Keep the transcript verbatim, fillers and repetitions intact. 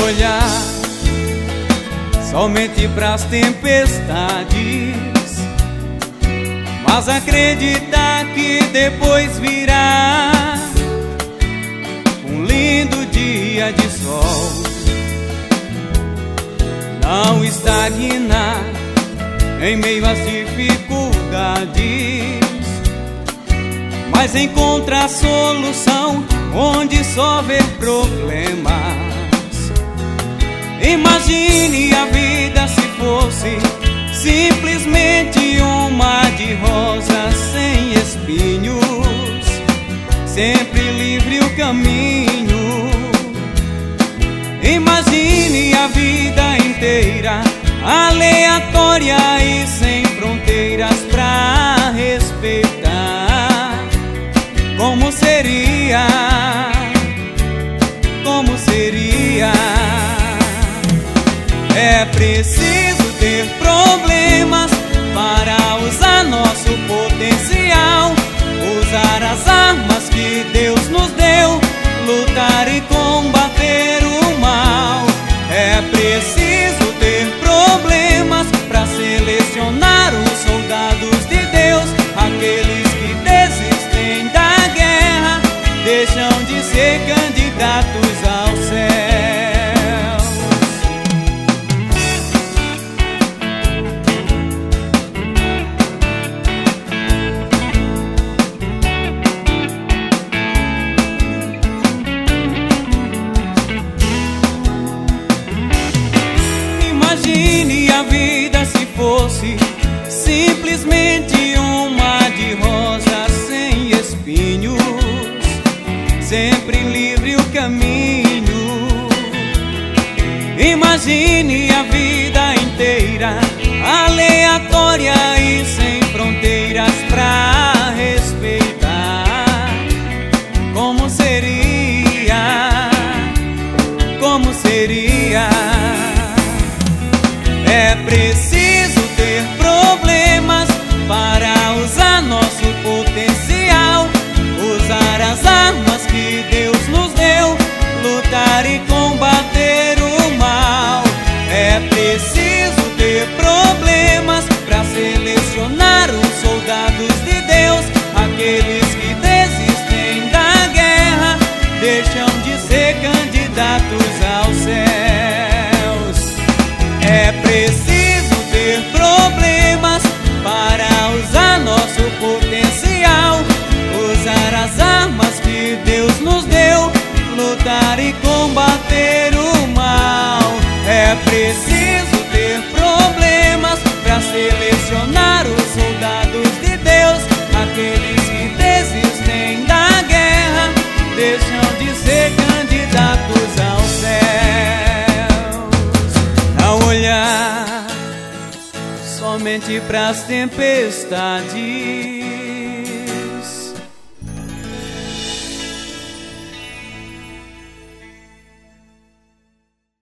olhar somente pras tempestades, mas acreditar que depois virá um lindo dia de sol. Não estagnar em meio às dificuldades, mas encontrar solução onde só vê problemas. Imagine a vida se fosse simplesmente um mar de rosas sem espinhos, sempre livre o caminho. Imagine a vida inteira aleatória e sem fronteiras pra respeitar. Como seria? Como seria? É preciso ter problemas para usar nosso potencial, usar as armas que Deus nos deu, lutar e combater o mal. É preciso ter problemas para selecionar os soldados de Deus, aqueles que desistem da guerra, deixam de ser candidatos ao céu. Imagine a vida se fosse simplesmente um mar de rosas sem espinhos, sempre livre o caminho. Imagine a vida inteira aleatória e sem fronteiras pra respeitar. Como seria? Como seria? É preciso ter problemas para usar nosso potencial, usar as armas que Deus nos deu, lutar e combater o mal. É preciso ter problemas para selecionar os soldados de Deus, aqueles que desistem da guerra, deixam de ser candidatos aos céus. É preciso ter problemas para usar nosso potencial, usar as armas que Deus nos deu, lutar e combater o mal. É preciso ter problemas para selecionar os soldados de Deus, aqueles que desistem da guerra, deixam de ser candidatos aos céus. Não olhar somente pras tempestades,